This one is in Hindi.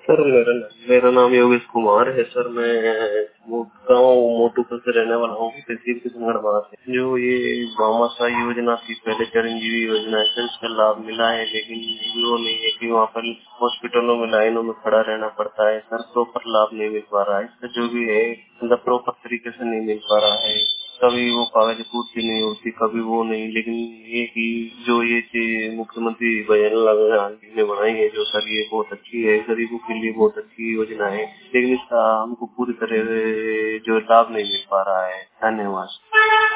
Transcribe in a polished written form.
सर मेरा नाम योगेश कुमार है सर। मैं गाँव मोटूपुर से रहने वाला हूँ, तहसील किशनगढ़ से। जो ये भामाशाह योजना थी पहले, चिरंजीवी योजना है सर, इसका लाभ मिला है, लेकिन वो नहीं है कि वहाँ पर हॉस्पिटलों में लाइनों में खड़ा रहना पड़ता है सर। प्रॉपर लाभ नहीं मिल पा रहा है, इसका जो भी है मतलब प्रॉपर तरीके से नहीं मिल पा रहा है। कभी वो कागज पूर्ति नहीं होती, कभी वो नहीं। लेकिन ये कि जो ये मुख्यमंत्री भजन जी ने बनाई है जो सर, ये बहुत अच्छी है, गरीबों के लिए बहुत अच्छी योजना है, लेकिन इसका हमको पूरी तरह जो लाभ नहीं मिल पा रहा है। धन्यवाद।